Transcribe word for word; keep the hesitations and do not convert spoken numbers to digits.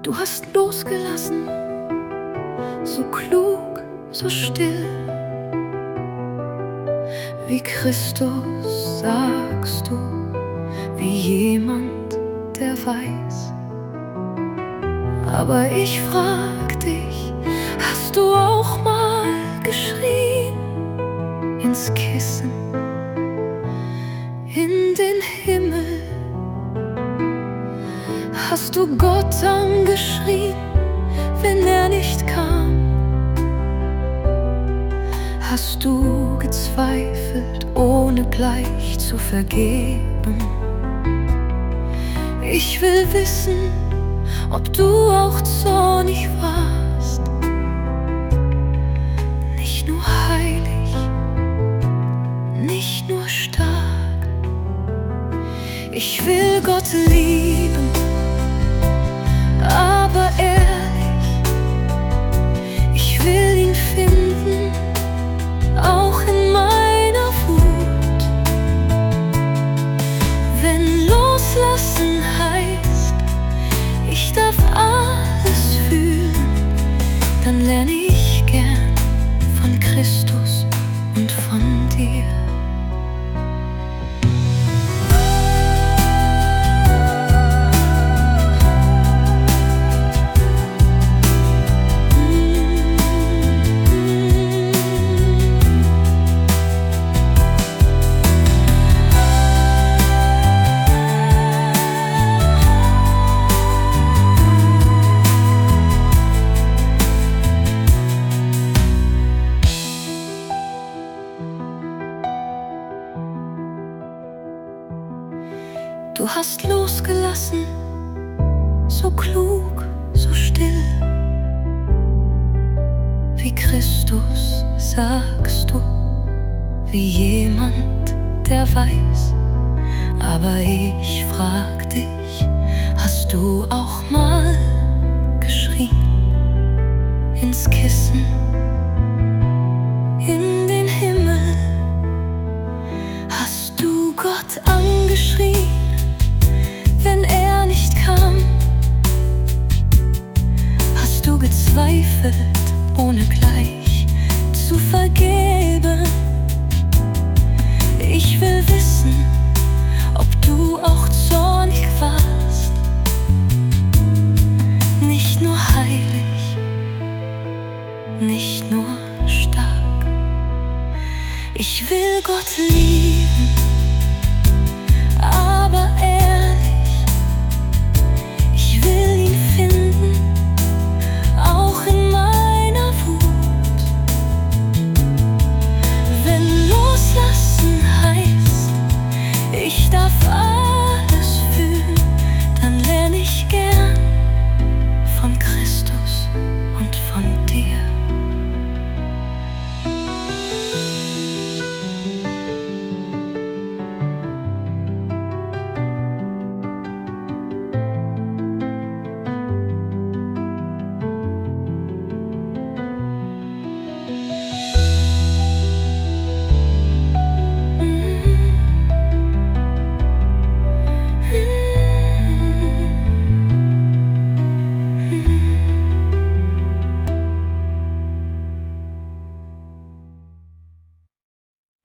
Du hast losgelassen, so klug, so still. Wie Christus sagst du, wie jemand, der weiß. Aber ich frag dich, hast du auch mal geschrien ins Kissen, in den Himmel? Hast du Gott angeschrien, wenn er nicht kam? Hast du gezweifelt, ohne gleich zu vergeben? Ich will wissen, ob du auch zornig warst, nicht nur heilig, nicht nur stark. Ich will Gott lieben, aber ehrlich, ich will ihn finden, auch in meiner Wut. Wenn loslassen heißt, ich darf alles fühlen, dann lerne ich gern von Christus und von dir. Du hast losgelassen, so klug, so still. Wie Christus sagst du, wie jemand, der weiß. Aber ich frag dich, hast du auch mal geschrien ins Kissen, in den Himmel? Hast du Gott angeschrien, wenn er nicht kam? Hast du gezweifelt, ohne gleich zu vergehen?